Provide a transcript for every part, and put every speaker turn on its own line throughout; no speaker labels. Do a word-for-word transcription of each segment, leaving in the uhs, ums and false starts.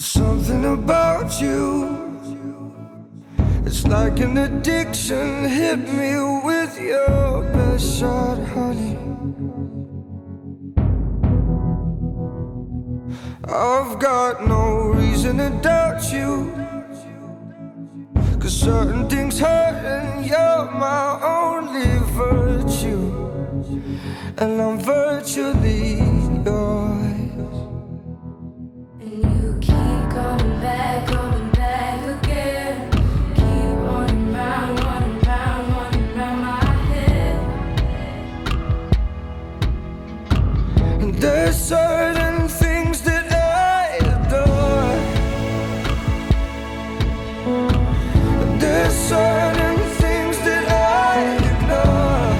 Something about you, it's like an addiction. Hit me with your best shot, honey. I've got no reason to doubt you, 'cause certain things hurt and you're my only virtue, and I'm virtually yours.
And you keep coming back, coming back again. Keep running round, running round, running round my head.
And there's certain things that I adore. And there's certain things that I ignore.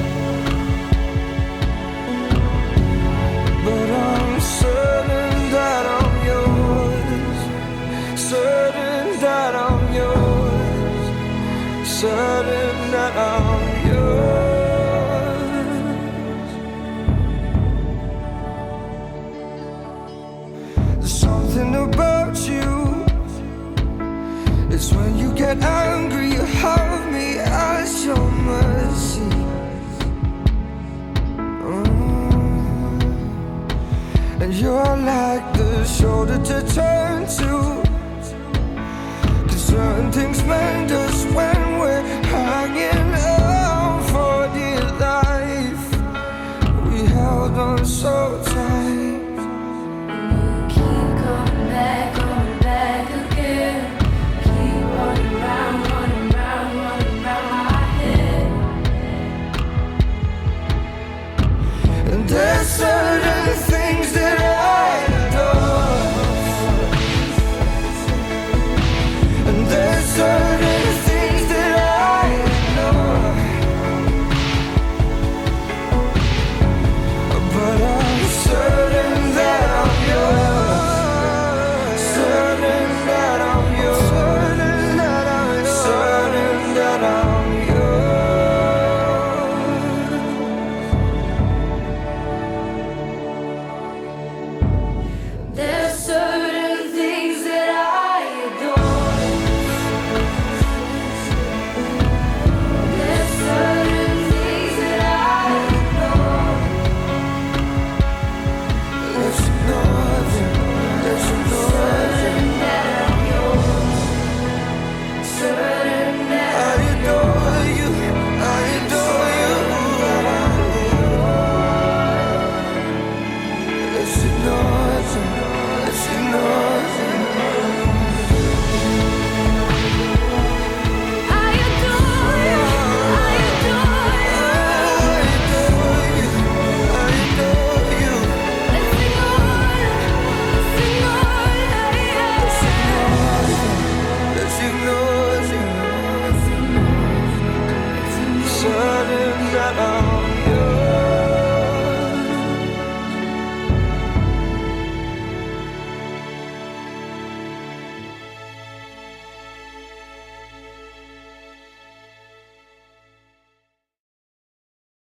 But I'm certain that I'm yours. Certain that I'm yours. Certain that I'm yours. There's something about you, it's when you get angry, you have me at your mercy. Mm. And you're like the shoulder to toe